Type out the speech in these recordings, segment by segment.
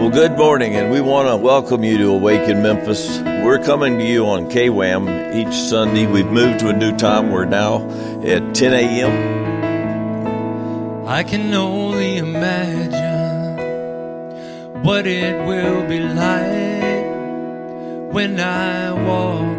Well, good morning, and we want to welcome you to Awaken Memphis. We're coming to you on KWAM each Sunday. We've moved to a new time. We're now at 10 a.m. I can only imagine what it will be like when I walk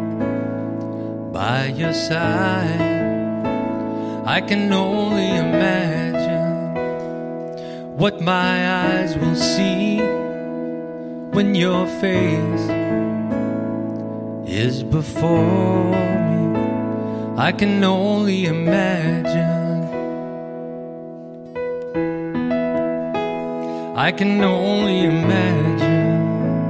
by your side. I can only imagine what my eyes will see when your face is before me. I can only imagine. I can only imagine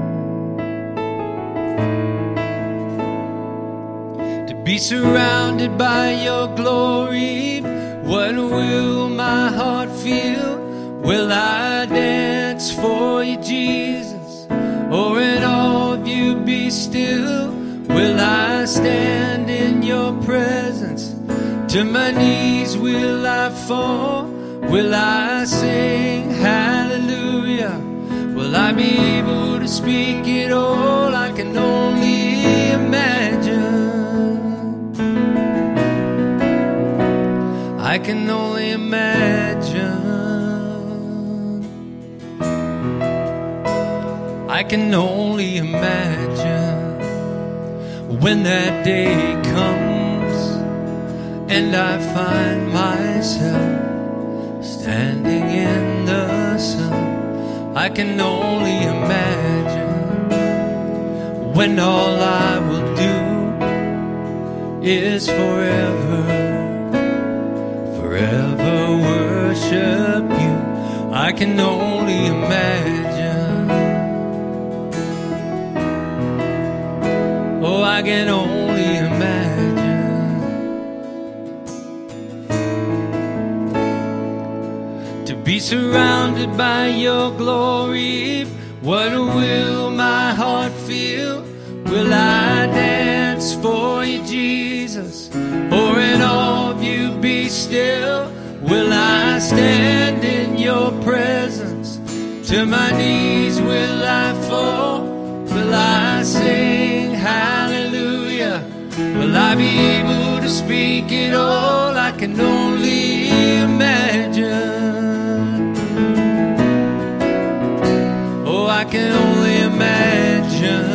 to be surrounded by your glory. What will my heart feel? Will I dance for you, Jesus? Or in awe of you be still? Will I stand in your presence? To my knees will I fall? Will I sing hallelujah? Will I be able to speak it all? I can only imagine. I can only imagine. I can only imagine when that day comes and I find myself standing in the sun. I can only imagine when all I will do is forever worship you. I can only imagine. Oh, I can only imagine to be surrounded by your glory. What will my heart feel? Will I dance for you, Jesus? Or in awe of you be still? Will I stand in your presence? To my knees will I fall? Will I sing hallelujah? Will I be able to speak it all? I can only imagine. Oh, I can only imagine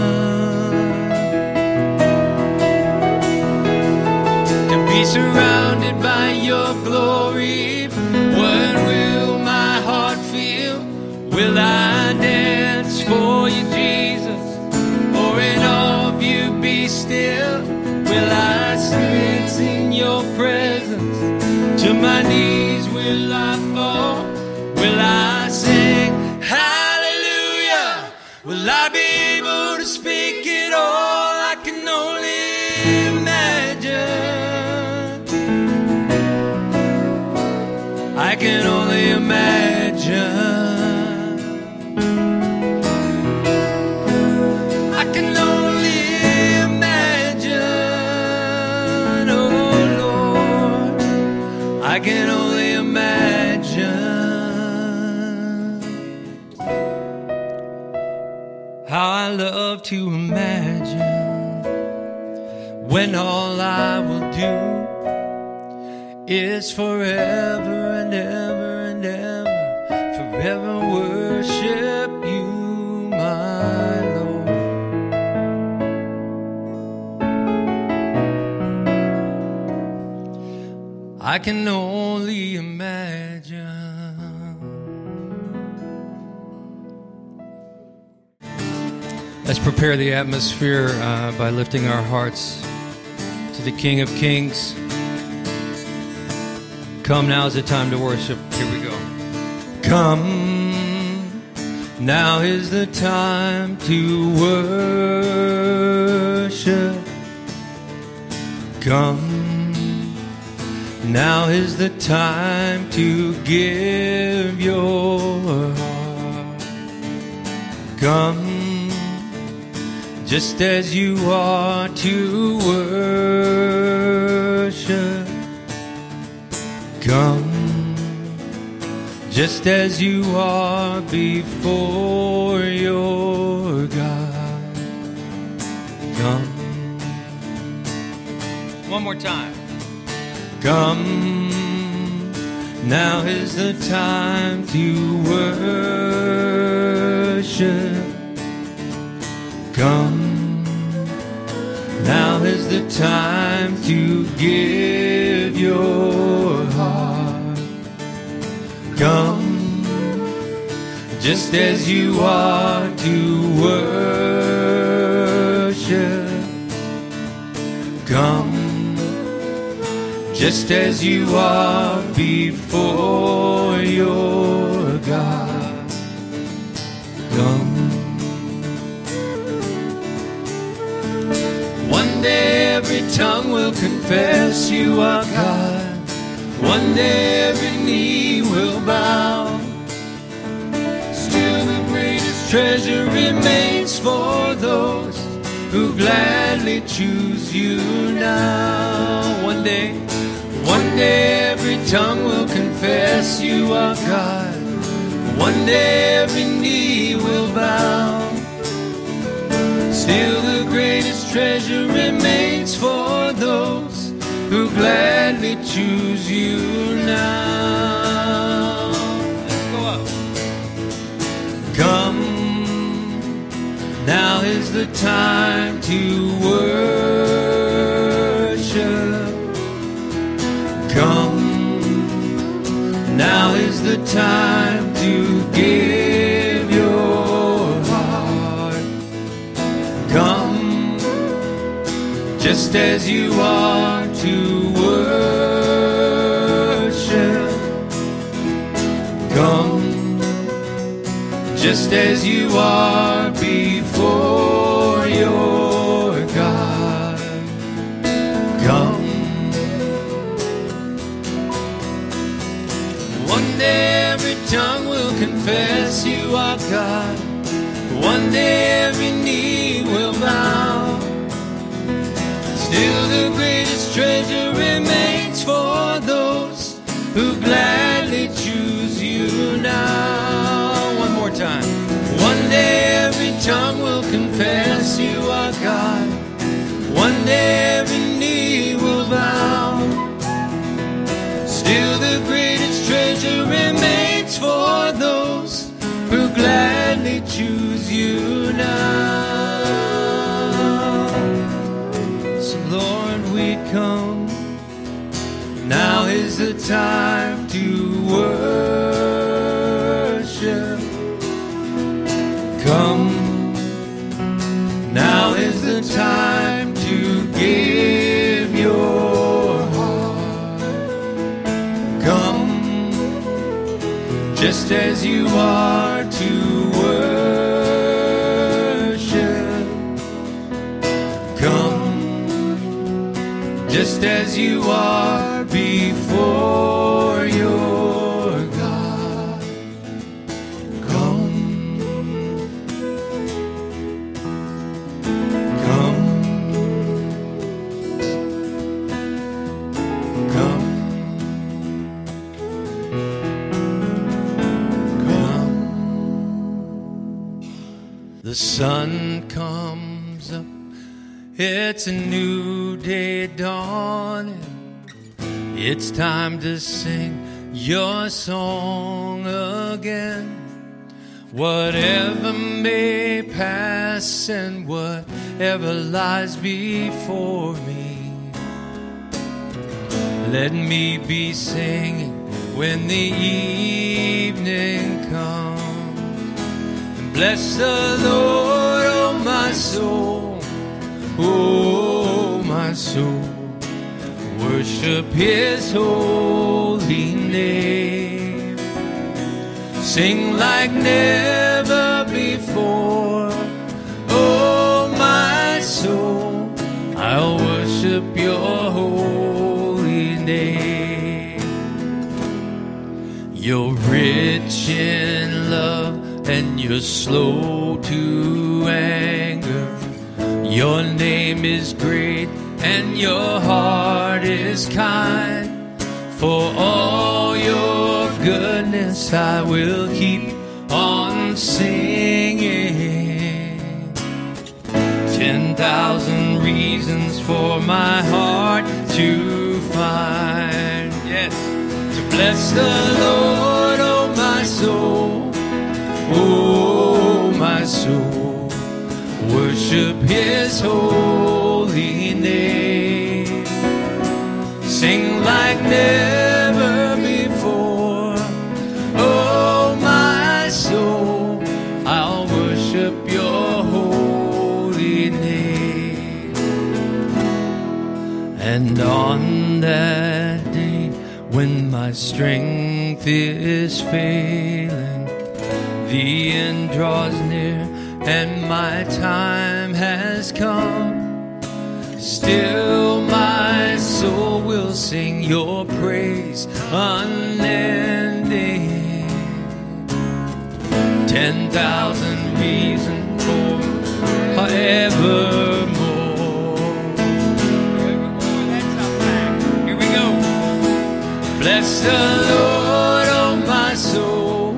to be surrounded by your glory. What will my heart feel? Will I dance for you, Jesus? Or in awe of you be still? Will I sing your presence? To my knees will I fall? Will I sing hallelujah? Will I be able to speak it all? I can only imagine. I can only imagine. I can only imagine how I love to imagine when all I will do is forever and ever and ever, forever worship you, my Lord. I can only imagine. Let's prepare the atmosphere by lifting our hearts to the King of Kings. Come, now is the time to worship. Here we go. Come, now is the time to worship. Come, now is the time to give your heart. Come, just as you are to worship. Come, just as you are before your God. Come. One more time. Come. Now is the time to worship. Come. Now is the time to give your heart. Come, just as you are to worship. Come, just as you are before your God. Come. One day every tongue will confess you are God. One day every knee will bow. Still the greatest treasure remains for those who gladly choose you now. One day every tongue will confess you are God. One day every knee will bow. Still the greatest treasure remains for those who gladly choose you now. Let's go up. Come, now is the time to worship. Come, now is the time to give your heart. Come, just as you are to worship. Come, just as you are before your God. Come. One day every tongue will confess you are God. One day every knee will bow. Still the greatest treasure remains for those who gladly choose you now. One more time. One day every tongue will confess you are God. One day every knee will bow. Still the greatest treasure remains for those who gladly choose you now. So Lord, we come. Now is the time to worship. Come. Now is the time to give your heart. Come, just as you are to worship. Come, just as you are before your God. Come, come, come, come. The sun comes up, it's a new day dawning. It's time to sing your song again. Whatever may pass and whatever lies before me, let me be singing when the evening comes. And bless the Lord, oh my soul, oh my soul. Worship His holy name. Sing like never before. Oh, my soul, I'll worship your holy name. You're rich in love and you're slow to anger. Your name is great and your heart is kind. For all your goodness I will keep on singing. 10,000 reasons for my heart to find. Yes, to bless the Lord, oh my soul. Oh my soul, worship His holy name. Sing like never before. Oh my soul, I'll worship your holy name. And on that day when my strength is failing, the end draws near and my time has come, still my soul will sing your praise unending. 10,000 reasons for forevermore. That's a fact. Here we go. Bless the Lord, oh my soul.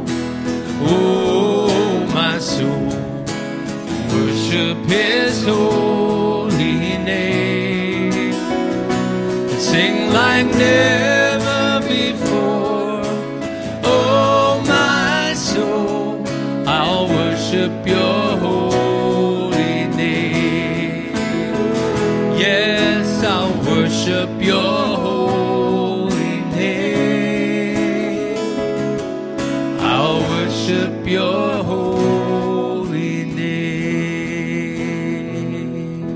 Oh my soul, worship His holy name. And sing like never before. Oh my soul, I'll worship your holy name. Yes, I'll worship your holy name. I'll worship your holy name.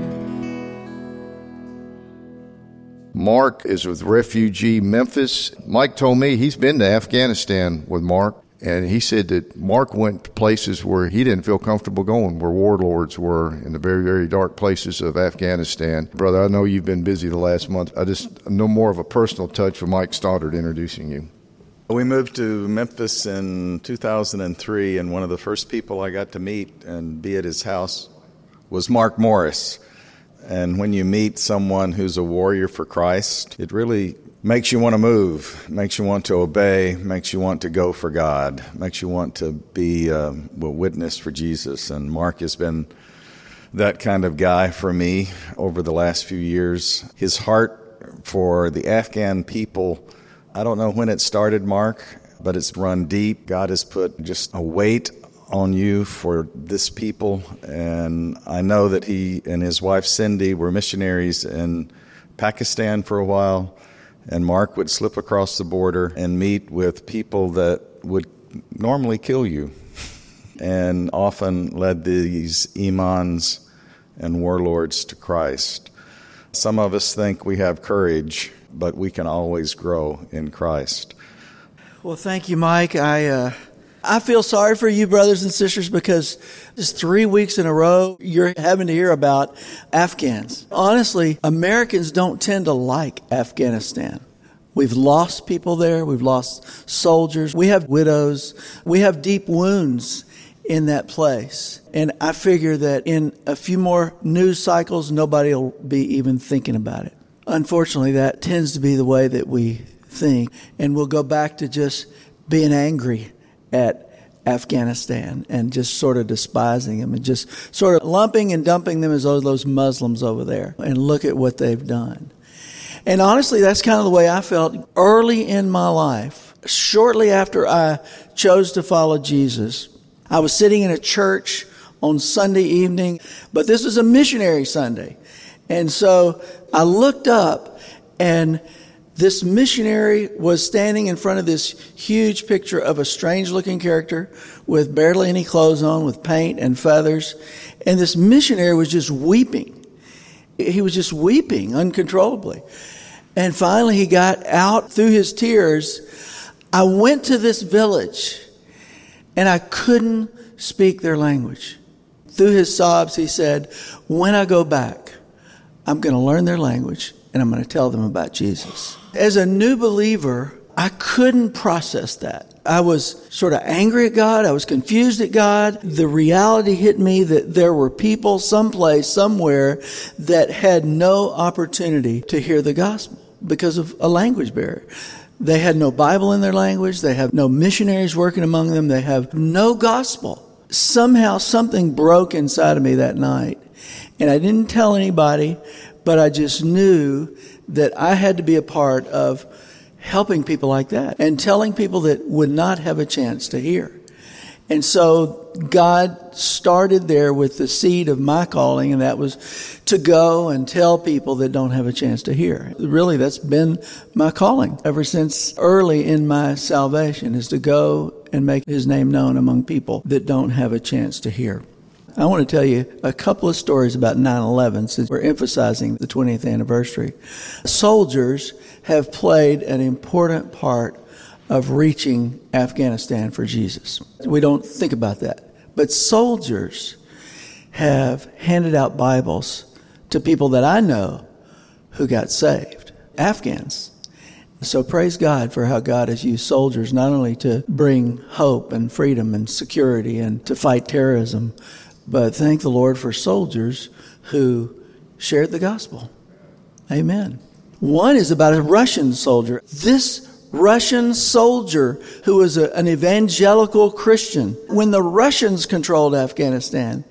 Mark is with Refugee Memphis. Mike told me he's been to Afghanistan with Mark, and he said that Mark went to places where he didn't feel comfortable going, where warlords were, in the very, very dark places of Afghanistan. Brother, I know you've been busy the last month. I just know more of a personal touch with Mike Stoddard introducing you. We moved to Memphis in 2003, and one of the first people I got to meet and be at his house was Mark Morris. And when you meet someone who's a warrior for Christ, it really makes you want to move, makes you want to obey, makes you want to go for God, makes you want to be a witness for Jesus. And Mark has been that kind of guy for me over the last few years. His heart for the Afghan people, I don't know when it started, Mark, but it's run deep. God has put just a weight on you for this people. And I know that he and his wife Cindy were missionaries in Pakistan for a while. And Mark would slip across the border and meet with people that would normally kill you, and often led these imams and warlords to Christ. Some of us think we have courage, but we can always grow in Christ. Well, thank you, Mike. I feel sorry for you, brothers and sisters, because just 3 weeks in a row, you're having to hear about Afghans. Honestly, Americans don't tend to like Afghanistan. We've lost people there. We've lost soldiers. We have widows. We have deep wounds in that place. And I figure that in a few more news cycles, nobody will be even thinking about it. Unfortunately, that tends to be the way that we think. And we'll go back to just being angry at Afghanistan and just sort of despising them and just sort of lumping and dumping them as those Muslims over there. And look at what they've done. And honestly, that's kind of the way I felt early in my life. Shortly after I chose to follow Jesus, I was sitting in a church on Sunday evening, but this was a missionary Sunday. And so I looked up, and this missionary was standing in front of this huge picture of a strange-looking character with barely any clothes on, with paint and feathers. And this missionary was just weeping. He was just weeping uncontrollably. And finally he got out through his tears. I went to this village, and I couldn't speak their language. Through his sobs, he said, when I go back, I'm going to learn their language, and I'm going to tell them about Jesus. As a new believer, I couldn't process that. I was sort of angry at God. I was confused at God. The reality hit me that there were people someplace, somewhere, that had no opportunity to hear the gospel because of a language barrier. They had no Bible in their language. They have no missionaries working among them. They have no gospel. Somehow something broke inside of me that night. And I didn't tell anybody, but I just knew that I had to be a part of helping people like that and telling people that would not have a chance to hear. And so God started there with the seed of my calling, and that was to go and tell people that don't have a chance to hear. Really, that's been my calling ever since early in my salvation, is to go and make His name known among people that don't have a chance to hear. I want to tell you a couple of stories about 9/11 since we're emphasizing the 20th anniversary. Soldiers have played an important part of reaching Afghanistan for Jesus. We don't think about that. But soldiers have handed out Bibles to people that I know who got saved, Afghans. So praise God for how God has used soldiers not only to bring hope and freedom and security and to fight terrorism, but thank the Lord for soldiers who shared the gospel. Amen. One is about a Russian soldier. This Russian soldier who was an evangelical Christian, when the Russians controlled Afghanistan,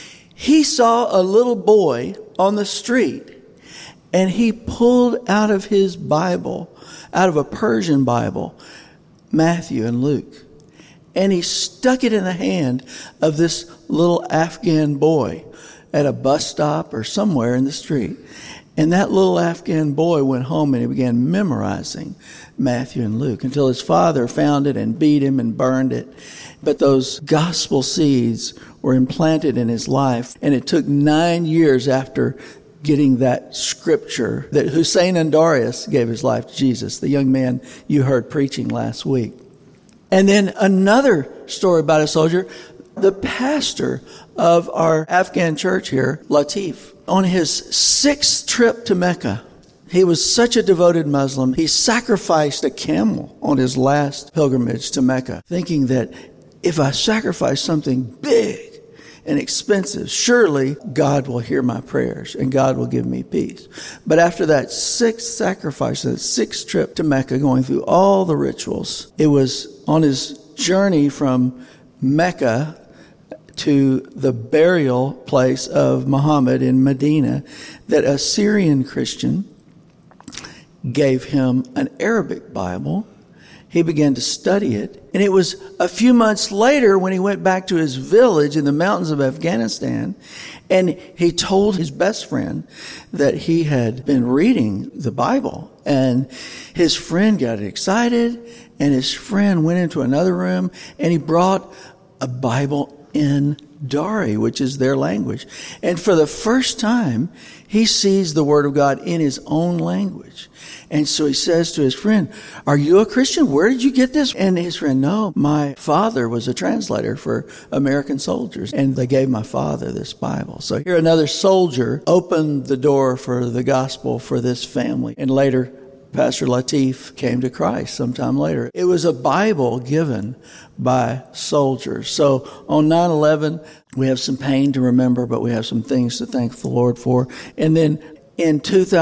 he saw a little boy on the street, and he pulled out of his Bible, out of a Persian Bible, Matthew and Luke, and he stuck it in the hand of this little Afghan boy at a bus stop or somewhere in the street. And that little Afghan boy went home and he began memorizing Matthew and Luke until his father found it and beat him and burned it. But those gospel seeds were implanted in his life. And it took 9 years after getting that scripture that Hussein Andarius gave his life to Jesus, the young man you heard preaching last week. And then another story about a soldier, the pastor of our Afghan church here, Latif, on his 6th trip to Mecca, he was such a devoted Muslim, he sacrificed a camel on his last pilgrimage to Mecca, thinking that if I sacrifice something big and expensive, surely God will hear my prayers and God will give me peace. But after that 6th sacrifice, that 6th trip to Mecca, going through all the rituals, it was on his journey from Mecca to the burial place of Muhammad in Medina that a Syrian Christian gave him an Arabic Bible. He began to study it. And it was a few months later when he went back to his village in the mountains of Afghanistan, and he told his best friend that he had been reading the Bible. And his friend got excited, and his friend went into another room, and he brought a Bible in Dari, which is their language. And for the first time, he sees the Word of God in his own language. And so he says to his friend, "Are you a Christian? Where did you get this?" And his friend, "No, my father was a translator for American soldiers, and they gave my father this Bible." So here another soldier opened the door for the gospel for this family. And later, Pastor Latif came to Christ sometime later. It was a Bible given by soldiers. So on 9/11, we have some pain to remember, but we have some things to thank the Lord for. And then in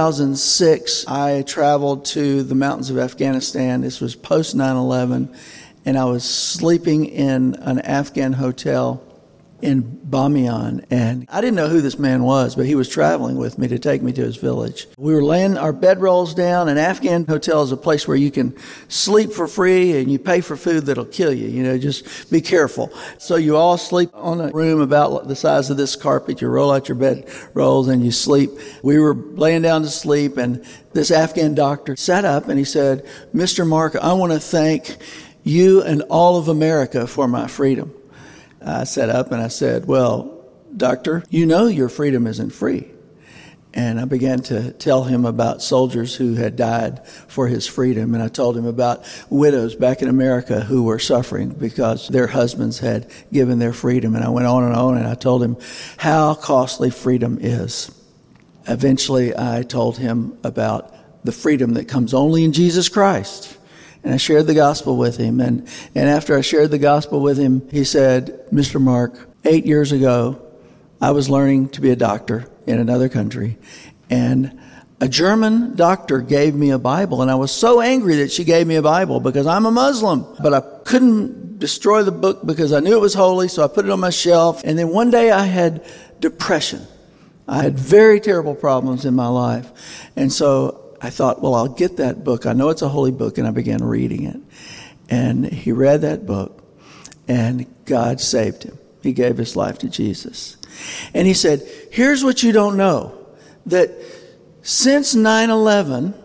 2006, I traveled to the mountains of Afghanistan. This was post 9/11, and I was sleeping in an Afghan hotel in Bamiyan, and I didn't know who this man was, but he was traveling with me to take me to his village. We were laying our bedrolls down. An Afghan hotel is a place where you can sleep for free and you pay for food that'll kill you. You know, just be careful. So you all sleep on a room about the size of this carpet. You roll out your bedrolls and you sleep. We were laying down to sleep, and this Afghan doctor sat up and he said, "Mr. Mark, I want to thank you and all of America for my freedom." I sat up and I said, "Well, doctor, you know your freedom isn't free." And I began to tell him about soldiers who had died for his freedom. And I told him about widows back in America who were suffering because their husbands had given their freedom. And I went on, and I told him how costly freedom is. Eventually, I told him about the freedom that comes only in Jesus Christ. And I shared the gospel with him. And after I shared the gospel with him, he said, "Mr. Mark, 8 years ago, I was learning to be a doctor in another country. And A German doctor gave me a Bible, and I was so angry that she gave me a Bible because I'm a Muslim. But I couldn't destroy the book because I knew it was holy, so I put it on my shelf. And then one day I had depression. I had very terrible problems in my life. And so I thought, well, I'll get that book. I know it's a holy book, and I began reading it. And he read that book, and God saved him. He gave his life to Jesus. And he said, here's what you don't know, that since 9/11,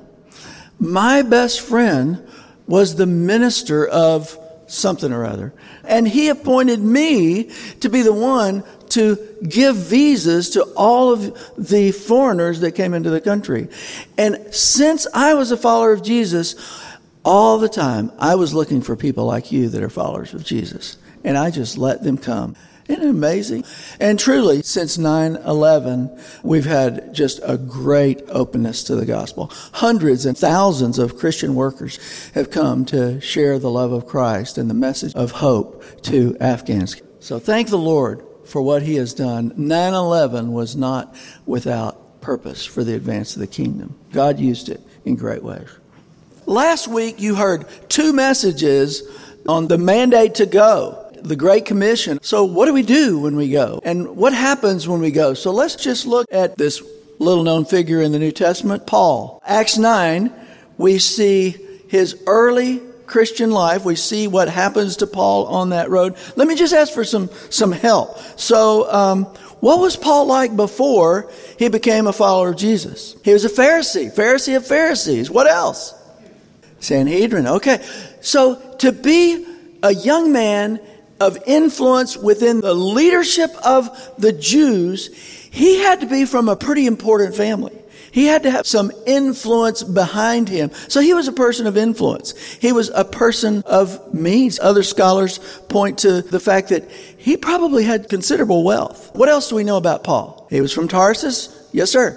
my best friend was the minister of something or other. And he appointed me to be the one to give visas to all of the foreigners that came into the country. And since I was a follower of Jesus, all the time I was looking for people like you that are followers of Jesus. And I just let them come. Isn't it amazing? And truly, since 9/11, we've had just a great openness to the gospel. Hundreds and thousands of Christian workers have come to share the love of Christ and the message of hope to Afghans. So thank the Lord for what he has done. 9/11 was not without purpose for the advance of the kingdom. God used it in great ways. Last week, you heard 2 messages on the mandate to go. The Great Commission. So what do we do when we go? And what happens when we go? So let's just look at this little known figure in the New Testament, Paul. Acts 9, we see his early Christian life. We see what happens to Paul on that road. Let me just ask for some help. So, what was Paul like before he became a follower of Jesus? He was a Pharisee of Pharisees. What else? Sanhedrin. Okay. So to be a young man of influence within the leadership of the Jews, he had to be from a pretty important family. He had to have some influence behind him. So he was a person of influence. He was a person of means. Other scholars point to the fact that he probably had considerable wealth. What else do we know about Paul? He was from Tarsus. Yes, sir.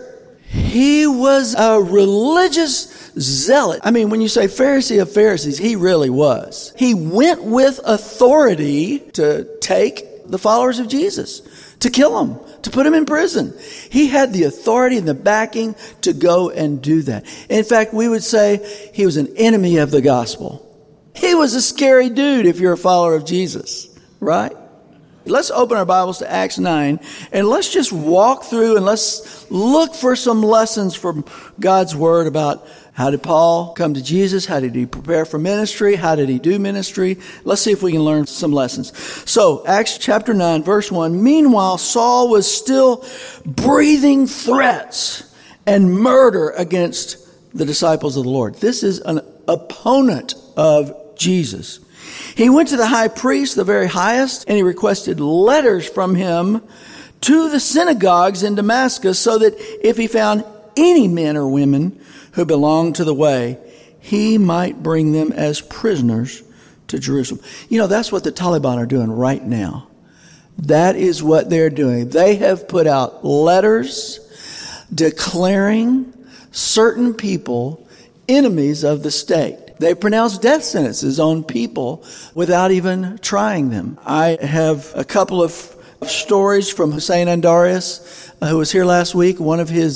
He was a religious zealot. I mean, when you say Pharisee of Pharisees, he really was. He went with authority to take the followers of Jesus, to kill them, to put them in prison. He had the authority and the backing to go and do that. In fact, we would say he was an enemy of the gospel. He was a scary dude if you're a follower of Jesus, right? Let's open our Bibles to Acts 9, and let's just walk through and let's look for some lessons from God's Word about how did Paul come to Jesus? How did he prepare for ministry? How did he do ministry? Let's see if we can learn some lessons. So, Acts chapter 9, verse 1. Meanwhile, Saul was still breathing threats and murder against the disciples of the Lord. This is an opponent of Jesus. He went to the high priest, the very highest, and he requested letters from him to the synagogues in Damascus so that if he found any men or women who belonged to the way, he might bring them as prisoners to Jerusalem. You know, that's what the Taliban are doing right now. That is what they're doing. They have put out letters declaring certain people enemies of the state. They pronounce death sentences on people without even trying them. I have a couple of stories from Hussein Andarius, who was here last week, one of his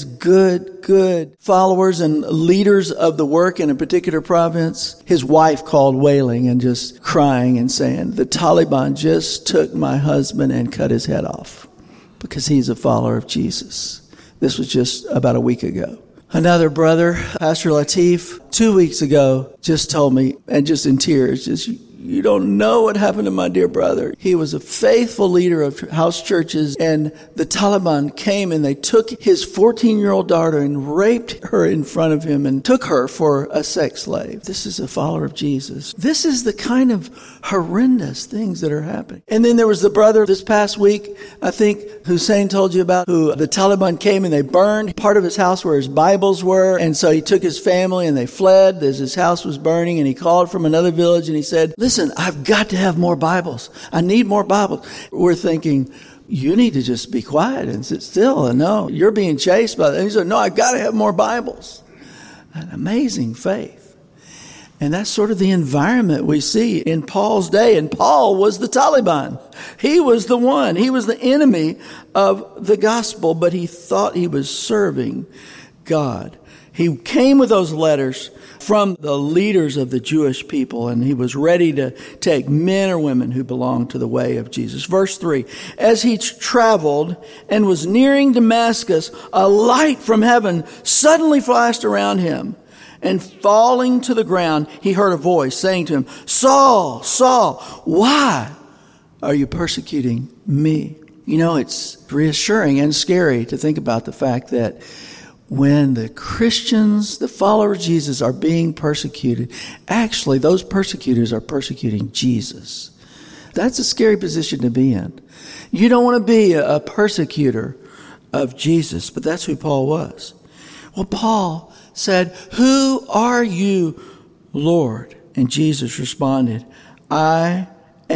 good followers and leaders of the work in a particular province. His wife called wailing and just crying and saying, the Taliban just took my husband and cut his head off because he's a follower of Jesus. This was just about a week ago. Another brother, Pastor Latif, 2 weeks ago, just told me, and just in tears, you don't know what happened to my dear brother. He was a faithful leader of house churches, and the Taliban came and they took his 14-year-old daughter and raped her in front of him and took her for a sex slave. This is a follower of Jesus. This is the kind of horrendous things that are happening. And then there was the brother this past week, I think Hussein told you about, who the Taliban came and they burned part of his house where his Bibles were. And so he took his family and they fled as his house was burning, and he called from another village and he said, listen, I've got to have more Bibles. I need more Bibles. We're thinking, you need to just be quiet and sit still. And no, you're being chased by that. And he said, no, I've got to have more Bibles. An amazing faith. And that's sort of the environment we see in Paul's day. And Paul was the Taliban. He was the one. He was the enemy of the gospel, but he thought he was serving God. He came with those letters from the leaders of the Jewish people, and he was ready to take men or women who belonged to the way of Jesus. Verse 3, as he traveled and was nearing Damascus, a light from heaven suddenly flashed around him. And falling to the ground, he heard a voice saying to him, Saul, Saul, why are you persecuting me? You know, it's reassuring and scary to think about the fact that when the Christians, the followers of Jesus, are being persecuted, actually those persecutors are persecuting Jesus. That's a scary position to be in. You don't want to be a persecutor of Jesus, but that's who Paul was. Well, Paul said, who are you, Lord? And Jesus responded, I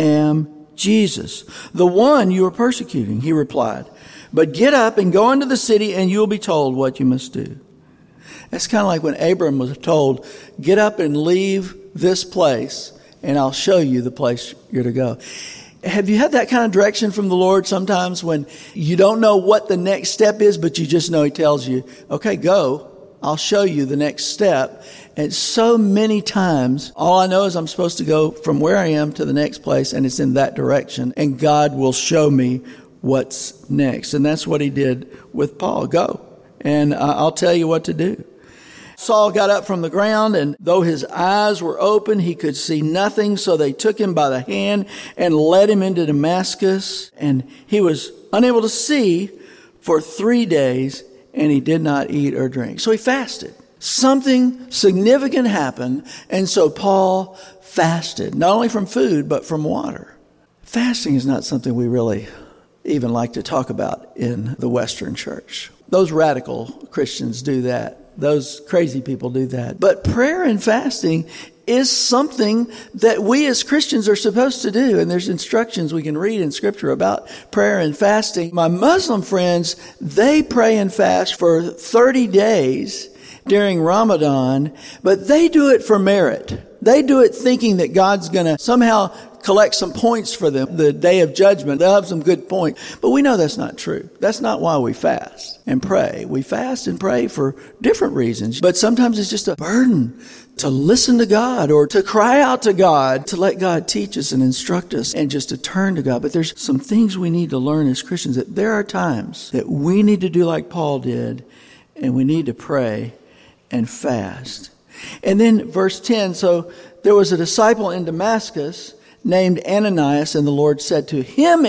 am Jesus, the one you are persecuting. He replied, but get up and go into the city and you will be told what you must do. That's kind of like when Abram was told, get up and leave this place and I'll show you the place you're to go. Have you had that kind of direction from the Lord sometimes when you don't know what the next step is, but you just know he tells you, okay, go. I'll show you the next step. And so many times, all I know is I'm supposed to go from where I am to the next place, and it's in that direction. And God will show me what's next. And that's what he did with Paul. Go, and I'll tell you what to do. Saul got up from the ground, and though his eyes were open, he could see nothing. So they took him by the hand and led him into Damascus. And he was unable to see for 3 days, and he did not eat or drink. So he fasted. Something significant happened, and so Paul fasted, not only from food, but from water. Fasting is not something we really even like to talk about in the Western church. Those radical Christians do that. Those crazy people do that. But prayer and fasting is something that we as Christians are supposed to do. And there's instructions we can read in Scripture about prayer and fasting. My Muslim friends, they pray and fast for 30 days during Ramadan, but they do it for merit. They do it thinking that God's going to somehow collect some points for them the day of judgment. They'll have some good points. But we know that's not true. That's not why we fast and pray. We fast and pray for different reasons. But sometimes it's just a burden to listen to God or to cry out to God, to let God teach us and instruct us and just to turn to God. But there's some things we need to learn as Christians, that there are times that we need to do like Paul did, and we need to pray and fast. And then verse 10, so there was a disciple in Damascus named Ananias, and the Lord said to him,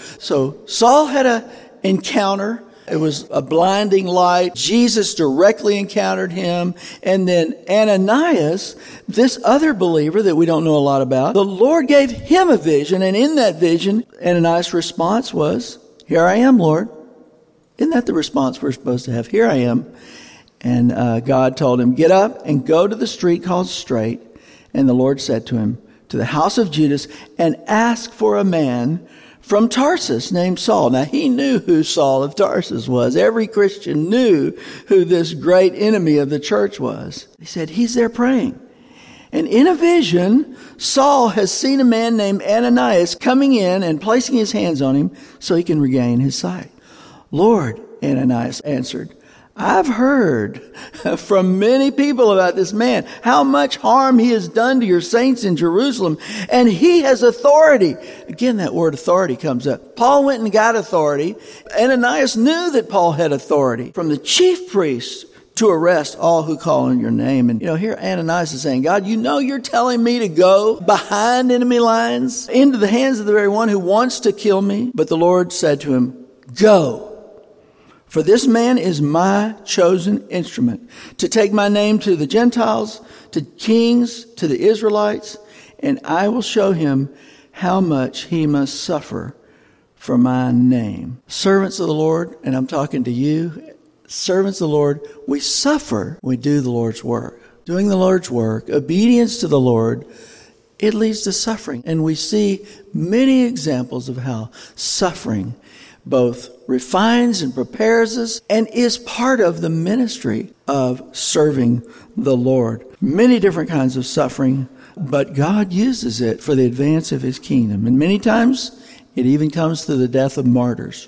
so Saul had an encounter. It was a blinding light. Jesus directly encountered him. And then Ananias, this other believer that we don't know a lot about, the Lord gave him a vision. And in that vision, Ananias' response was, here I am, Lord. Isn't that the response we're supposed to have? Here I am. And God told him, get up and go to the street called Straight. And the Lord said to him, to the house of Judas, and ask for a man from Tarsus named Saul. Now, he knew who Saul of Tarsus was. Every Christian knew who this great enemy of the church was. He said, he's there praying. And in a vision, Saul has seen a man named Ananias coming in and placing his hands on him so he can regain his sight. Lord, Ananias answered, I've heard from many people about this man, how much harm he has done to your saints in Jerusalem, and he has authority. Again, that word authority comes up. Paul went and got authority. Ananias knew that Paul had authority from the chief priest to arrest all who call on your name. And, here Ananias is saying, God, you're telling me to go behind enemy lines into the hands of the very one who wants to kill me. But the Lord said to him, go. For this man is my chosen instrument to take my name to the Gentiles, to kings, to the Israelites, and I will show him how much he must suffer for my name. Servants of the Lord, and I'm talking to you, servants of the Lord, we suffer when we do the Lord's work. Doing the Lord's work, obedience to the Lord, it leads to suffering. And we see many examples of how suffering both refines and prepares us and is part of the ministry of serving the Lord. Many different kinds of suffering, but God uses it for the advance of his kingdom. And many times it even comes through the death of martyrs.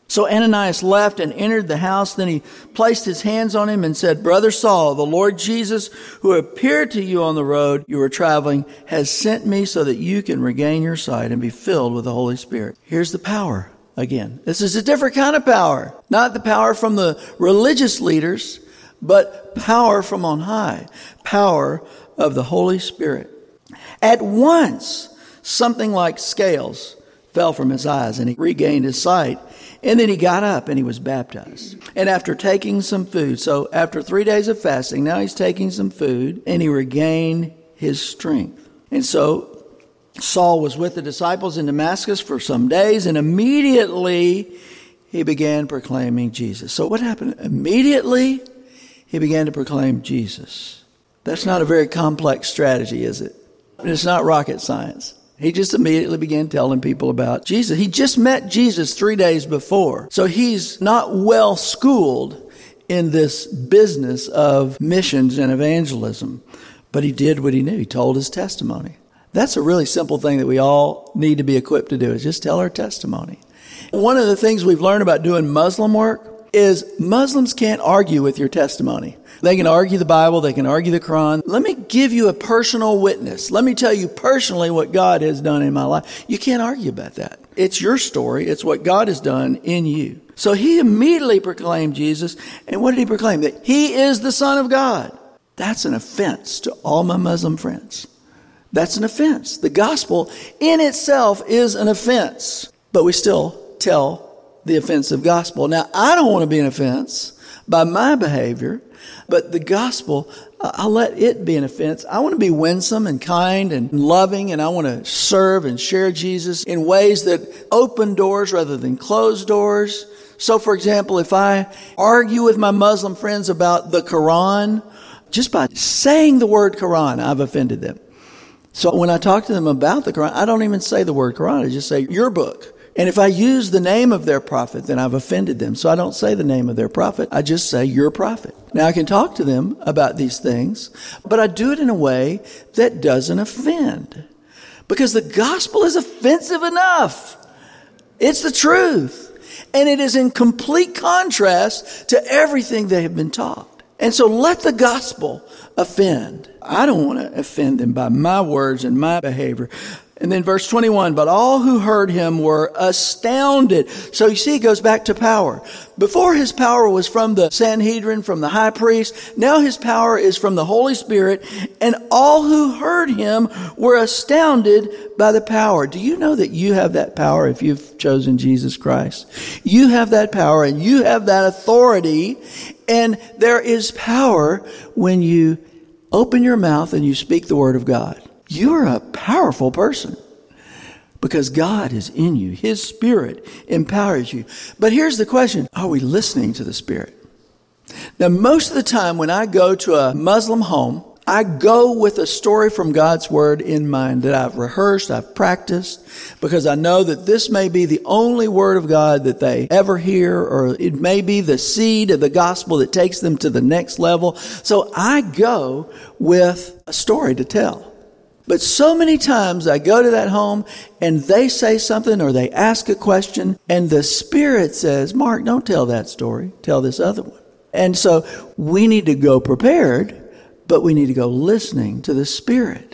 So Ananias left and entered the house. Then he placed his hands on him and said, Brother Saul, the Lord Jesus, who appeared to you on the road you were traveling, has sent me so that you can regain your sight and be filled with the Holy Spirit. Here's the power again. This is a different kind of power. Not the power from the religious leaders, but power from on high. Power of the Holy Spirit. At once, something like scales fell from his eyes and he regained his sight. And then he got up and he was baptized. And after taking some food, so after 3 days of fasting, now he's taking some food and he regained his strength. And so Saul was with the disciples in Damascus for some days, and immediately he began proclaiming Jesus. So what happened? Immediately he began to proclaim Jesus. That's not a very complex strategy, is it? It's not rocket science. He just immediately began telling people about Jesus. He just met Jesus 3 days before. So he's not well schooled in this business of missions and evangelism. But he did what he knew. He told his testimony. That's a really simple thing that we all need to be equipped to do, is just tell our testimony. One of the things we've learned about doing Muslim work is Muslims can't argue with your testimony. They can argue the Bible, they can argue the Quran. Let me give you a personal witness. Let me tell you personally what God has done in my life. You can't argue about that. It's your story. It's what God has done in you. So he immediately proclaimed Jesus. And what did he proclaim? That he is the Son of God. That's an offense to all my Muslim friends. That's an offense. The gospel in itself is an offense. But we still tell the offensive gospel. Now, I don't want to be an offense by my behavior, but the gospel, I'll let it be an offense. I want to be winsome and kind and loving, and I want to serve and share Jesus in ways that open doors rather than close doors. So, for example, if I argue with my Muslim friends about the Quran, just by saying the word Quran, I've offended them. So when I talk to them about the Quran, I don't even say the word Quran. I just say your book. And if I use the name of their prophet, then I've offended them. So I don't say the name of their prophet. I just say your prophet. Now I can talk to them about these things, but I do it in a way that doesn't offend. Because the gospel is offensive enough. It's the truth. And it is in complete contrast to everything they have been taught. And so let the gospel offend. I don't want to offend them by my words and my behavior. And then verse 21, but all who heard him were astounded. So you see, it goes back to power. Before his power was from the Sanhedrin, from the high priest. Now his power is from the Holy Spirit. And all who heard him were astounded by the power. Do you know that you have that power if you've chosen Jesus Christ? You have that power and you have that authority. And there is power when you open your mouth and you speak the word of God. You're a powerful person because God is in you. His Spirit empowers you. But here's the question. Are we listening to the Spirit? Now, most of the time when I go to a Muslim home, I go with a story from God's Word in mind that I've rehearsed, I've practiced, because I know that this may be the only Word of God that they ever hear, or it may be the seed of the gospel that takes them to the next level. So I go with a story to tell. But so many times I go to that home and they say something or they ask a question and the Spirit says, Mark, don't tell that story. Tell this other one. And so we need to go prepared, but we need to go listening to the Spirit.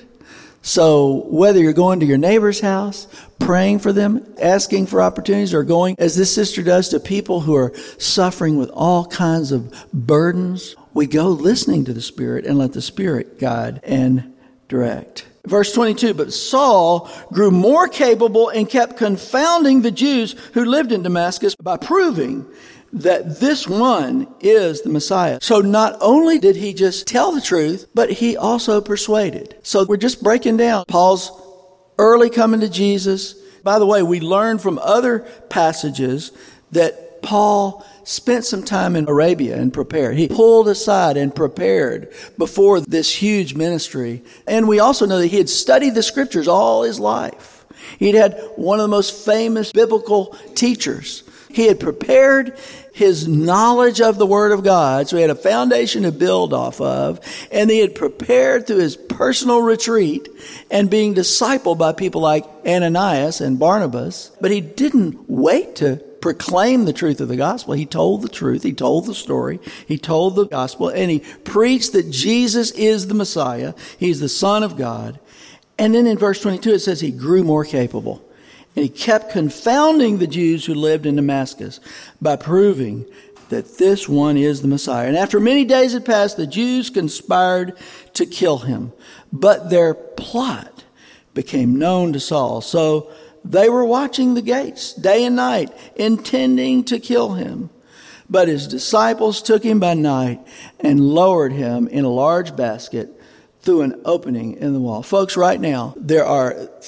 So whether you're going to your neighbor's house, praying for them, asking for opportunities, or going, as this sister does, to people who are suffering with all kinds of burdens, we go listening to the Spirit and let the Spirit guide and direct. Verse 22, but Saul grew more capable and kept confounding the Jews who lived in Damascus by proving that this one is the Messiah. So not only did he just tell the truth, but he also persuaded. So we're just breaking down Paul's early coming to Jesus. By the way, we learn from other passages that Paul spent some time in Arabia and prepared. He pulled aside and prepared before this huge ministry. And we also know that he had studied the scriptures all his life. He'd had one of the most famous biblical teachers. He had prepared his knowledge of the Word of God, so he had a foundation to build off of, and he had prepared through his personal retreat and being discipled by people like Ananias and Barnabas. But he didn't wait to proclaimed the truth of the gospel. He told the truth. He told the story. He told the gospel. And he preached that Jesus is the Messiah. He's the Son of God. And then in verse 22 it says he grew more capable. And he kept confounding the Jews who lived in Damascus by proving that this one is the Messiah. And after many days had passed, the Jews conspired to kill him. But their plot became known to Saul. So they were watching the gates day and night, intending to kill him. But his disciples took him by night and lowered him in a large basket through an opening in the wall. Folks, right now, there are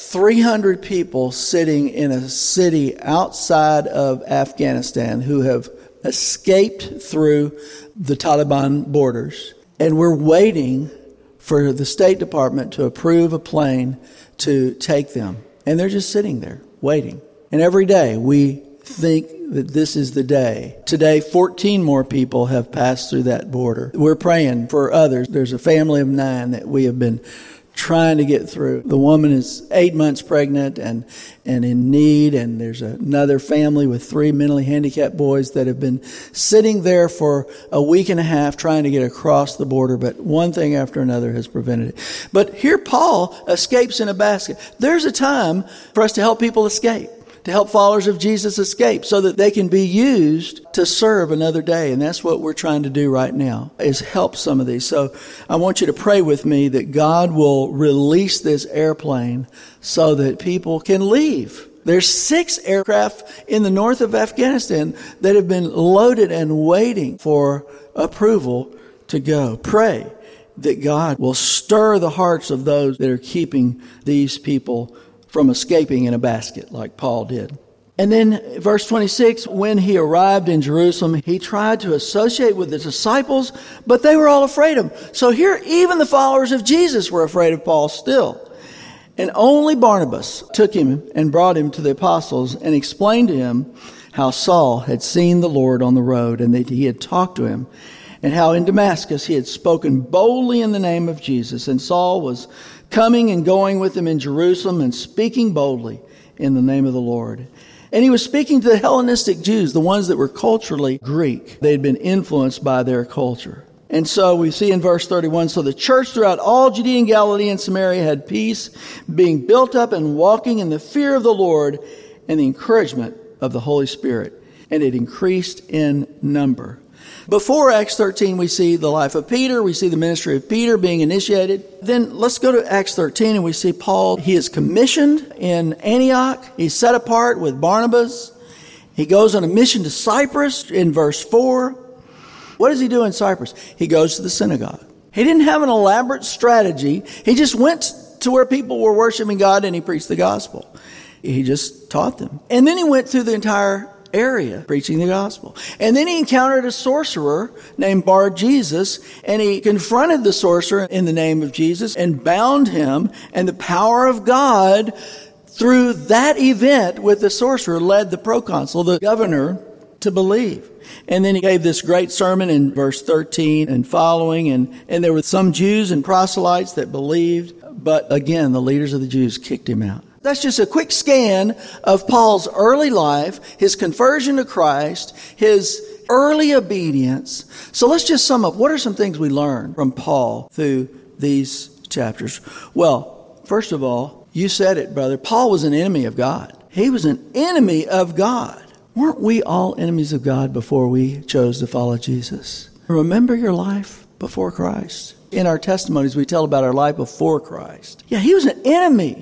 300 people sitting in a city outside of Afghanistan who have escaped through the Taliban borders. And we're waiting for the State Department to approve a plane to take them. And they're just sitting there waiting. And every day we think that this is the day. Today, 14 more people have passed through that border. We're praying for others. There's a family of 9 that we have been trying to get through. The woman is 8 months pregnant and in need, and there's another family with 3 mentally handicapped boys that have been sitting there for a week and a half trying to get across the border, but one thing after another has prevented it. But here Paul escapes in a basket. There's a time for us to help people escape, to help followers of Jesus escape so that they can be used to serve another day. And that's what we're trying to do right now, is help some of these. So I want you to pray with me that God will release this airplane so that people can leave. There's 6 aircraft in the north of Afghanistan that have been loaded and waiting for approval to go. Pray that God will stir the hearts of those that are keeping these people from escaping in a basket like Paul did. And then verse 26, when he arrived in Jerusalem, he tried to associate with the disciples, but they were all afraid of him. So here, even the followers of Jesus were afraid of Paul still. And only Barnabas took him and brought him to the apostles and explained to him how Saul had seen the Lord on the road and that he had talked to him, and how in Damascus he had spoken boldly in the name of Jesus. And Saul was coming and going with him in Jerusalem and speaking boldly in the name of the Lord. And he was speaking to the Hellenistic Jews, the ones that were culturally Greek. They had been influenced by their culture. And so we see in verse 31, so the church throughout all Judea and Galilee and Samaria had peace, being built up and walking in the fear of the Lord and the encouragement of the Holy Spirit. And it increased in number. Before Acts 13, we see the life of Peter. We see the ministry of Peter being initiated. Then let's go to Acts 13 and we see Paul. He is commissioned in Antioch. He's set apart with Barnabas. He goes on a mission to Cyprus in verse 4. What does he do in Cyprus? He goes to the synagogue. He didn't have an elaborate strategy. He just went to where people were worshiping God and he preached the gospel. He just taught them. And then he went through the entire area preaching the gospel. And then he encountered a sorcerer named Bar-Jesus, and he confronted the sorcerer in the name of Jesus and bound him, and the power of God through that event with the sorcerer led the proconsul, the governor, to believe. And then he gave this great sermon in verse 13 and following, and there were some Jews and proselytes that believed, but again, the leaders of the Jews kicked him out. That's just a quick scan of Paul's early life, his conversion to Christ, his early obedience. So let's just sum up. What are some things we learn from Paul through these chapters? Well, first of all, you said it, brother. Paul was an enemy of God. He was an enemy of God. Weren't we all enemies of God before we chose to follow Jesus? Remember your life before Christ. In our testimonies, we tell about our life before Christ. Yeah, he was an enemy.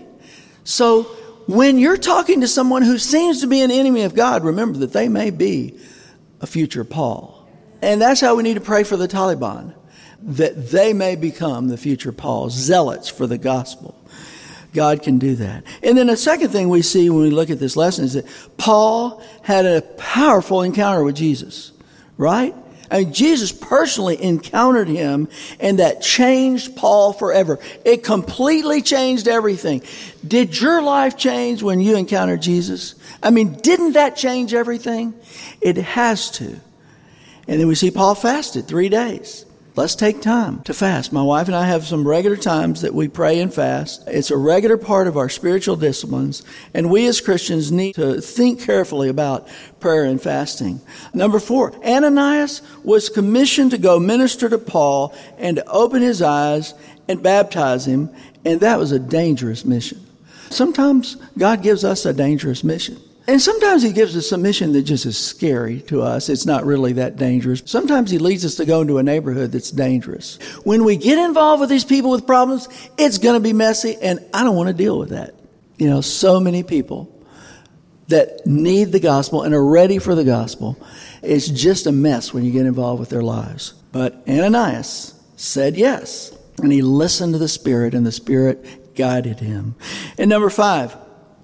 So when you're talking to someone who seems to be an enemy of God, remember that they may be a future Paul. And that's how we need to pray for the Taliban, that they may become the future Paul, zealots for the gospel. God can do that. And then the second thing we see when we look at this lesson is that Paul had a powerful encounter with Jesus, right? I mean, Jesus personally encountered him, and that changed Paul forever. It completely changed everything. Did your life change when you encountered Jesus? I mean, didn't that change everything? It has to. And then we see Paul fasted 3 days. Let's take time to fast. My wife and I have some regular times that we pray and fast. It's a regular part of our spiritual disciplines, and we as Christians need to think carefully about prayer and fasting. Number 4, Ananias was commissioned to go minister to Paul and to open his eyes and baptize him, and that was a dangerous mission. Sometimes God gives us a dangerous mission. And sometimes he gives us a mission that just is scary to us. It's not really that dangerous. Sometimes he leads us to go into a neighborhood that's dangerous. When we get involved with these people with problems, it's going to be messy, and I don't want to deal with that. You know, so many people that need the gospel and are ready for the gospel. It's just a mess when you get involved with their lives. But Ananias said yes, and he listened to the Spirit, and the Spirit guided him. And number 5,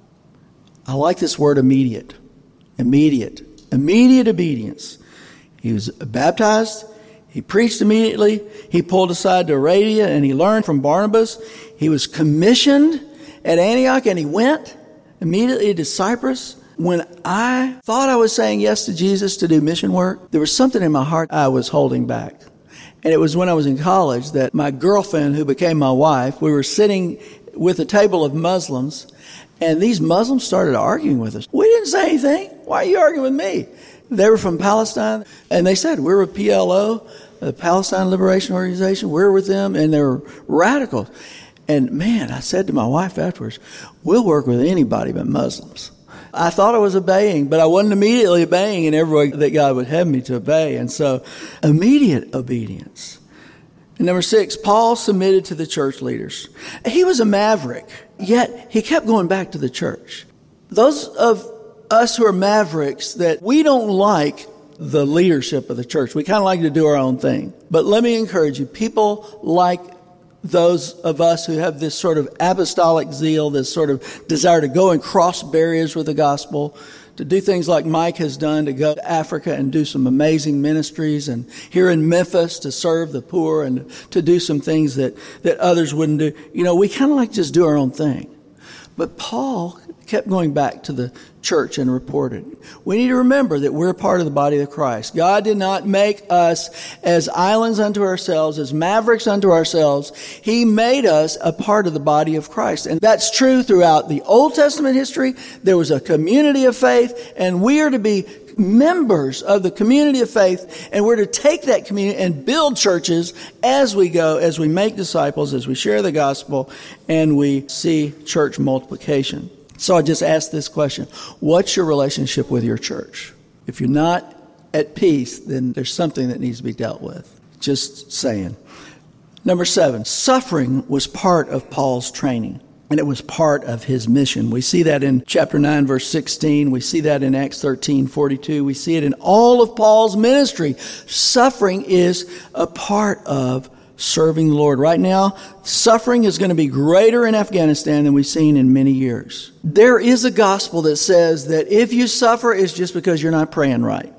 I like this word immediate. Immediate obedience. He was baptized. He preached immediately. He pulled aside to Arabia and he learned from Barnabas. He was commissioned at Antioch and he went immediately to Cyprus. When I thought I was saying yes to Jesus to do mission work, there was something in my heart I was holding back. And it was when I was in college that my girlfriend, who became my wife, we were sitting with a table of Muslims. And these Muslims started arguing with us. We didn't say anything. Why are you arguing with me? They were from Palestine, and they said, we're with PLO, the Palestine Liberation Organization. We're with them, and they were radicals. And man, I said to my wife afterwards, we'll work with anybody but Muslims. I thought I was obeying, but I wasn't immediately obeying in every way that God would have me to obey. And so, immediate obedience. And number 6, Paul submitted to the church leaders. He was a maverick, yet he kept going back to the church. Those of us who are mavericks, that we don't like the leadership of the church. We kind of like to do our own thing. But let me encourage you, people like those of us who have this sort of apostolic zeal, this sort of desire to go and cross barriers with the gospel, to do things like Mike has done, to go to Africa and do some amazing ministries, and here in Memphis to serve the poor and to do some things that others wouldn't do. You know, we kind of like to just do our own thing. But Paul kept going back to the church and reported. We need to remember that we're part of the body of Christ. God did not make us as islands unto ourselves, as mavericks unto ourselves. He made us a part of the body of Christ. And that's true throughout the Old Testament history. There was a community of faith, and we are to be members of the community of faith, and we're to take that community and build churches as we go, as we make disciples, as we share the gospel, and we see church multiplication. So I just asked this question: what's your relationship with your church? If you're not at peace, then there's something that needs to be dealt with. Just saying. Number 7, suffering was part of Paul's training, and it was part of his mission. We see that in chapter 9, verse 16. We see that in Acts 13:42. We see it in all of Paul's ministry. Suffering is a part of serving the Lord. Right now, suffering is going to be greater in Afghanistan than we've seen in many years. There is a gospel that says that if you suffer, it's just because you're not praying right.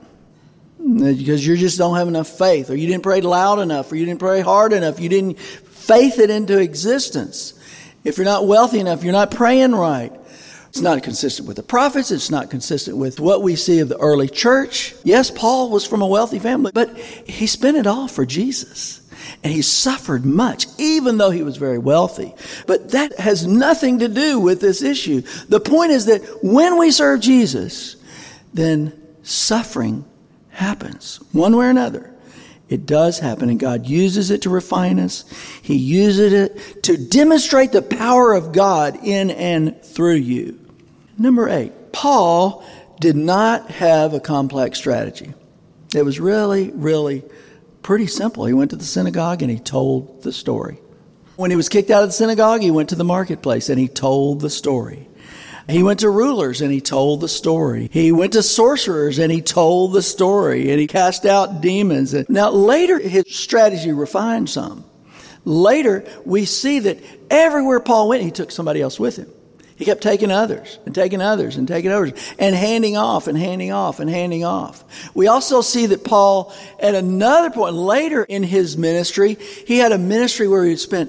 Because you just don't have enough faith, or you didn't pray loud enough, or you didn't pray hard enough, you didn't faith it into existence. If you're not wealthy enough, you're not praying right. It's not consistent with the prophets. It's not consistent with what we see of the early church. Yes, Paul was from a wealthy family, but he spent it all for Jesus. And he suffered much, even though he was very wealthy. But that has nothing to do with this issue. The point is that when we serve Jesus, then suffering happens one way or another. It does happen, and God uses it to refine us. He uses it to demonstrate the power of God in and through you. Number 8, Paul did not have a complex strategy. It was really, really pretty simple. He went to the synagogue and he told the story. When he was kicked out of the synagogue, he went to the marketplace and he told the story. He went to rulers and he told the story. He went to sorcerers and he told the story, and he cast out demons. Now later his strategy refined some. Later we see that everywhere Paul went, he took somebody else with him. He kept taking others and taking others and taking others and handing off and handing off and handing off. We also see that Paul, at another point later in his ministry, he had a ministry where he spent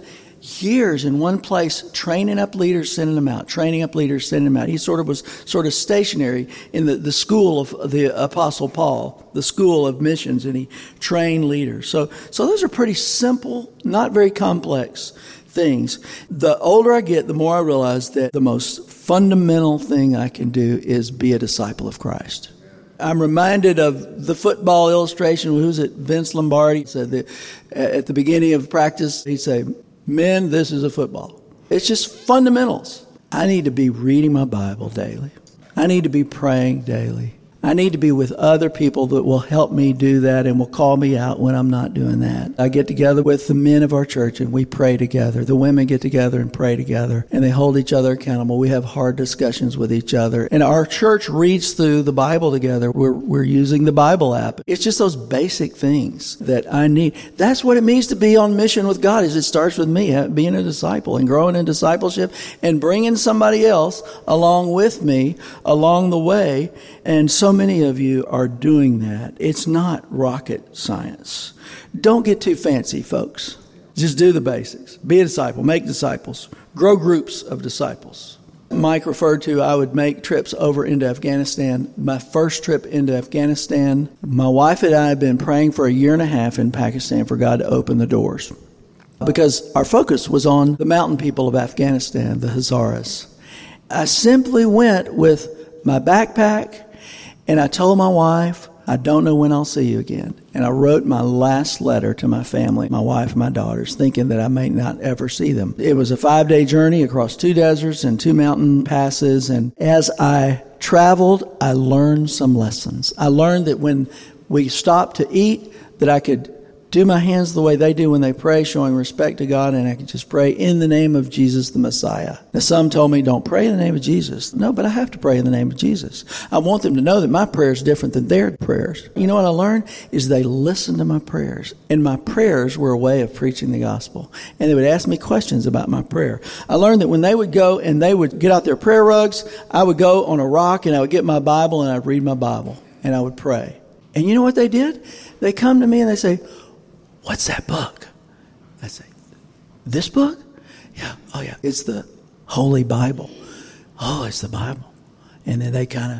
years in one place, training up leaders, sending them out, training up leaders, sending them out. He was stationary in the school of the Apostle Paul, the school of missions, and he trained leaders. So those are pretty simple, not very complex things. The older I get, the more I realize that the most fundamental thing I can do is be a disciple of Christ. I'm reminded of the football illustration. Who was it? Vince Lombardi He said that at the beginning of practice, he'd say, "Men, this is a football." It's just fundamentals. I need to be reading my Bible daily. I need to be praying daily. I need to be with other people that will help me do that and will call me out when I'm not doing that. I get together with the men of our church and we pray together. The women get together and pray together, and they hold each other accountable. We have hard discussions with each other. And our church reads through the Bible together. We're using the Bible app. It's just those basic things that I need. That's what it means to be on mission with God. Is it starts with me being a disciple and growing in discipleship and bringing somebody else along with me along the way. And so many of you are doing that. It's not rocket science. Don't get too fancy, folks. Just do the basics. Be a disciple. Make disciples. Grow groups of disciples. Mike referred to, I would make trips over into Afghanistan. My first trip into Afghanistan, my wife and I have been praying for a year and a half in Pakistan for God to open the doors, because our focus was on the mountain people of Afghanistan, the Hazaras. I simply went with my backpack, and I told my wife, I don't know when I'll see you again. And I wrote my last letter to my family, my wife and my daughters, thinking that I may not ever see them. It was a 5-day journey across 2 deserts and 2 mountain passes. And as I traveled, I learned some lessons. I learned that when we stopped to eat, that I could do my hands the way they do when they pray, showing respect to God, and I could just pray in the name of Jesus the Messiah. Now, some told me, don't pray in the name of Jesus. No, but I have to pray in the name of Jesus. I want them to know that my prayer is different than their prayers. You know what I learned? Is they listened to my prayers, and my prayers were a way of preaching the gospel. And they would ask me questions about my prayer. I learned that when they would go and they would get out their prayer rugs, I would go on a rock and I would get my Bible and I'd read my Bible and I would pray. And you know what they did? They come to me and they say, what's that book? I say, this book? Yeah. Oh, yeah. It's the Holy Bible. Oh, it's the Bible. And then they kind of,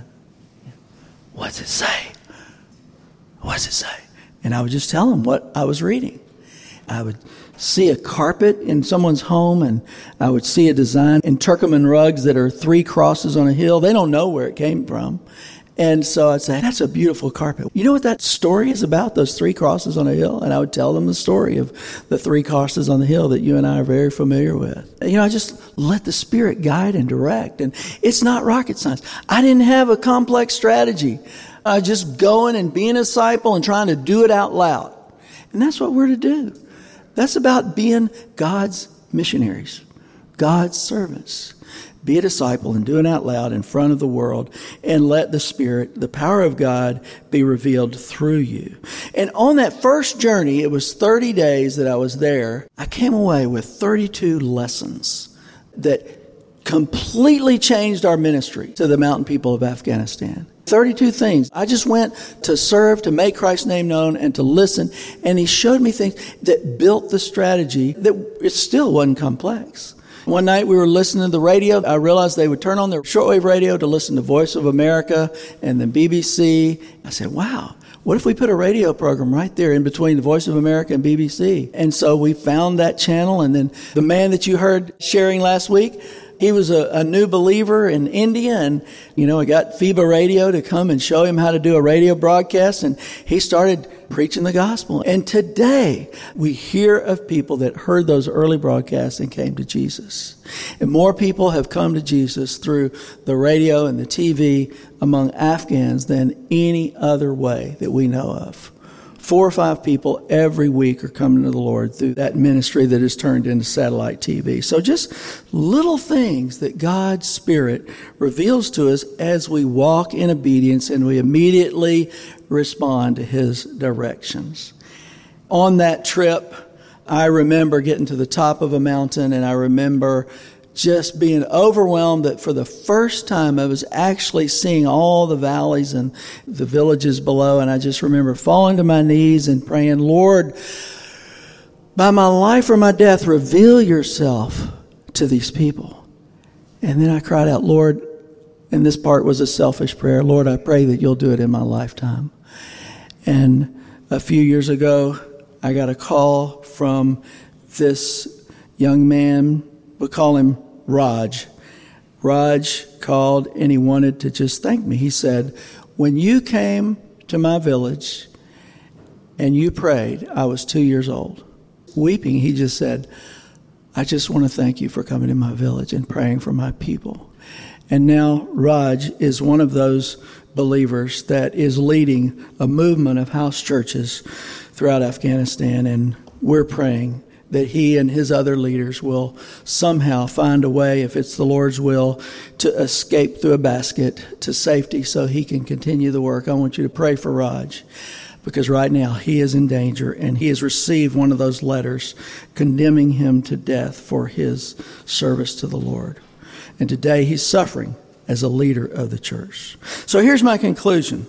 what's it say? What's it say? And I would just tell them what I was reading. I would see a carpet in someone's home, and I would see a design in Turkoman rugs that are 3 crosses on a hill. They don't know where it came from. And so I'd say, that's a beautiful carpet. You know what that story is about, those 3 crosses on a hill? And I would tell them the story of the 3 crosses on the hill that you and I are very familiar with. You know, I just let the Spirit guide and direct. And it's not rocket science. I didn't have a complex strategy. I just going and being a disciple and trying to do it out loud. And that's what we're to do. That's about being God's missionaries, God's servants. Be a disciple and do it out loud in front of the world, and let the Spirit, the power of God, be revealed through you. And on that first journey, it was 30 days that I was there. I came away with 32 lessons that completely changed our ministry to the mountain people of Afghanistan. 32 things. I just went to serve, to make Christ's name known, and to listen. And he showed me things that built the strategy that it still wasn't complex. One night we were listening to the radio. I realized they would turn on their shortwave radio to listen to Voice of America and then BBC. I said, wow, what if we put a radio program right there in between the Voice of America and BBC? And so we found that channel. And then the man that you heard sharing last week, he was a new believer in India, and, you know, I got FIBA Radio to come and show him how to do a radio broadcast, and he started preaching the gospel. And today, we hear of people that heard those early broadcasts and came to Jesus. And more people have come to Jesus through the radio and the TV among Afghans than any other way that we know of. 4 or 5 people every week are coming to the Lord through that ministry that is turned into satellite TV. So just little things that God's Spirit reveals to us as we walk in obedience and we immediately respond to His directions. On that trip, I remember getting to the top of a mountain, and I remember just being overwhelmed that for the first time I was actually seeing all the valleys and the villages below. And I just remember falling to my knees and praying, Lord, by my life or my death, reveal yourself to these people. And then I cried out, Lord, and this part was a selfish prayer, Lord, I pray that you'll do it in my lifetime. And a few years ago, I got a call from this young man. We'll call him Raj. Raj called and he wanted to just thank me. He said, when you came to my village and you prayed, I was 2 years old. Weeping, he just said, I just want to thank you for coming to my village and praying for my people. And now Raj is one of those believers that is leading a movement of house churches throughout Afghanistan, and we're praying that he and his other leaders will somehow find a way, if it's the Lord's will, to escape through a basket to safety so he can continue the work. I want you to pray for Raj, because right now he is in danger, and he has received one of those letters condemning him to death for his service to the Lord. And today he's suffering as a leader of the church. So here's my conclusion.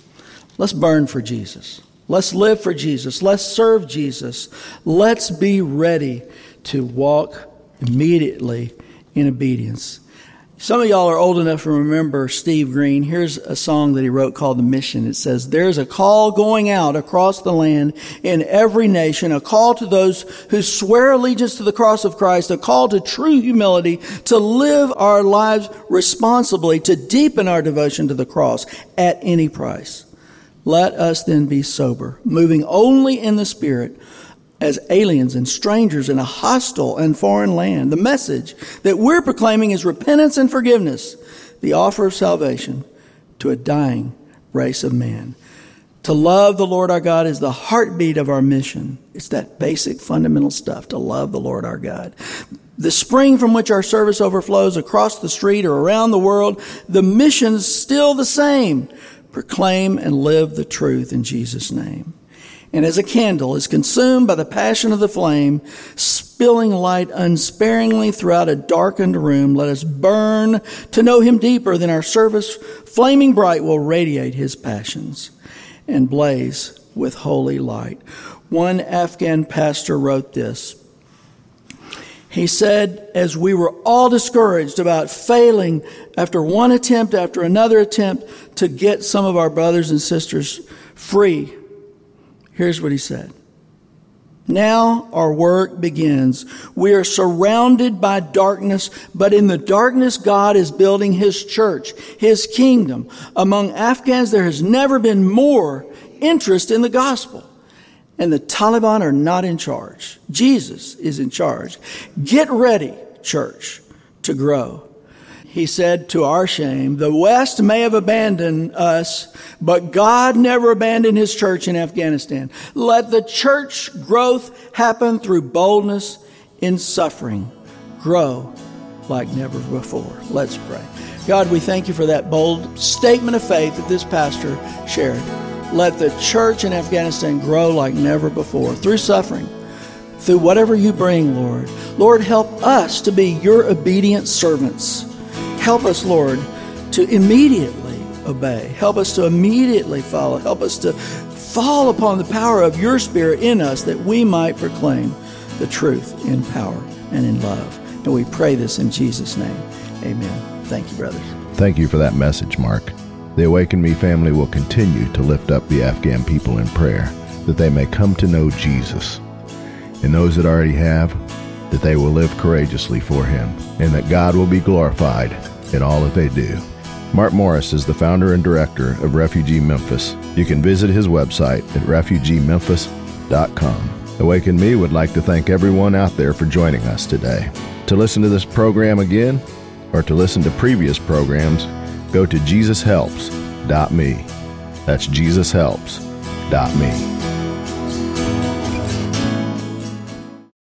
Let's burn for Jesus. Let's live for Jesus. Let's serve Jesus. Let's be ready to walk immediately in obedience. Some of y'all are old enough to remember Steve Green. Here's a song that he wrote called The Mission. It says, there's a call going out across the land in every nation, a call to those who swear allegiance to the cross of Christ, a call to true humility, to live our lives responsibly, to deepen our devotion to the cross at any price. Let us then be sober, moving only in the Spirit, as aliens and strangers in a hostile and foreign land. The message that we're proclaiming is repentance and forgiveness, the offer of salvation to a dying race of man. To love the Lord our God is the heartbeat of our mission. It's that basic fundamental stuff, to love the Lord our God. The spring from which our service overflows across the street or around the world, the mission's still the same. Proclaim and live the truth in Jesus' name. And as a candle is consumed by the passion of the flame, spilling light unsparingly throughout a darkened room, let us burn to know him deeper. Then our service, flaming bright, will radiate his passions and blaze with holy light. One Afghan pastor wrote this. He said, as we were all discouraged about failing after one attempt after another attempt to get some of our brothers and sisters free, here's what he said. Now our work begins. We are surrounded by darkness, but in the darkness God is building his church, his kingdom. Among Afghans there has never been more interest in the gospel. And the Taliban are not in charge. Jesus is in charge. Get ready, church, to grow. He said, to our shame, the West may have abandoned us, but God never abandoned his church in Afghanistan. Let the church growth happen through boldness in suffering. Grow like never before. Let's pray. God, we thank you for that bold statement of faith that this pastor shared. Let the church in Afghanistan grow like never before through suffering, through whatever you bring, Lord. Lord, help us to be your obedient servants. Help us, Lord, to immediately obey. Help us to immediately follow. Help us to fall upon the power of your Spirit in us that we might proclaim the truth in power and in love. And we pray this in Jesus' name. Amen. Thank you, brothers. Thank you for that message, Mark. The Awaken Me family will continue to lift up the Afghan people in prayer, that they may come to know Jesus. And those that already have, that they will live courageously for him, and that God will be glorified in all that they do. Mark Morris is the founder and director of Refugee Memphis. You can visit his website at refugeememphis.com. Awaken Me would like to thank everyone out there for joining us today. To listen to this program again, or to listen to previous programs, go to JesusHelps.me. That's JesusHelps.me.